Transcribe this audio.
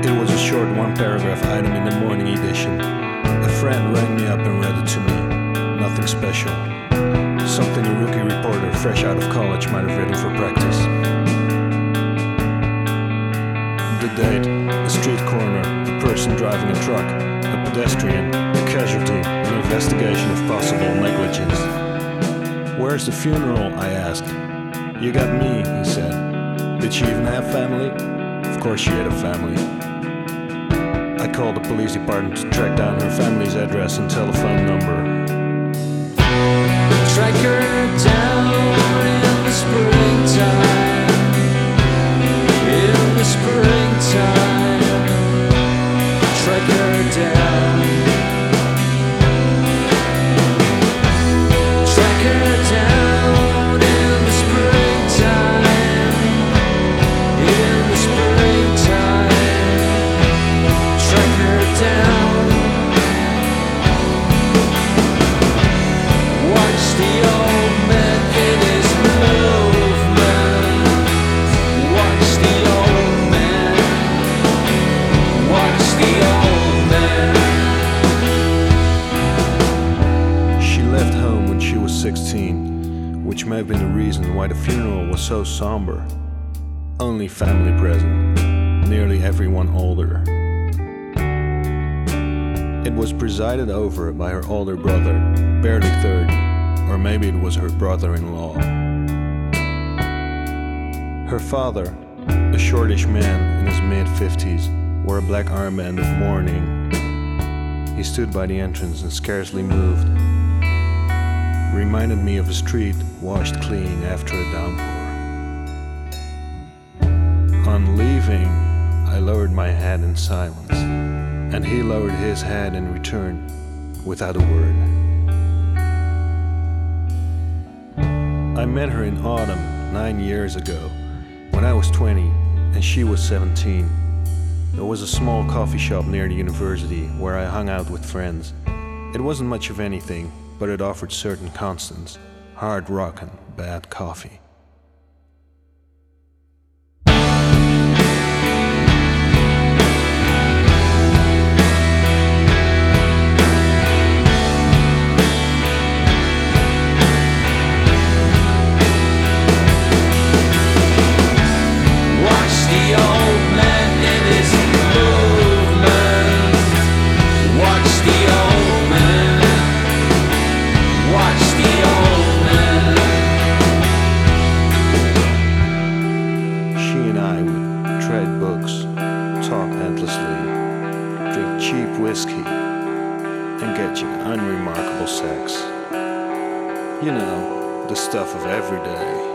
It was a short one-paragraph item in the morning edition. A friend rang me up and read it to me. Nothing special. Something a rookie reporter fresh out of college might have written for practice. The date, a street corner, a person driving a truck, a pedestrian, a casualty, an investigation of possible negligence. "Where's the funeral?" I asked. "You got me," he said. "Did she even have family?" Of course she had a family. I called the police department to track down her family's address and telephone number. Track her down in the springtime. In the springtime. Track her down. Track her down in the springtime. In the springtime. Track her down. Watch the old man in his movement. Watch the old man. Watch the old man. She left home when she was 16, which may have been the reason why the funeral was so somber. Only family present, nearly everyone older. It was presided over by her older brother, barely 30, or maybe it was her brother-in-law. Her father, a shortish man in his mid-50s, wore a black armband of mourning. He stood by the entrance and scarcely moved. Reminded me of a street washed clean after a downpour. On leaving, I lowered my head in silence, and he lowered his head in return, without a word. I met her in autumn 9 years ago, when I was 20 and she was 17. There was a small coffee shop near the university where I hung out with friends. It wasn't much of anything, but it offered certain constants: hard rock and bad coffee. Watch the old man in his movement. Watch the old man. Watch the old man. She and I would trade books, talk endlessly, drink cheap whiskey, engage in unremarkable sex. You know, the stuff of every day.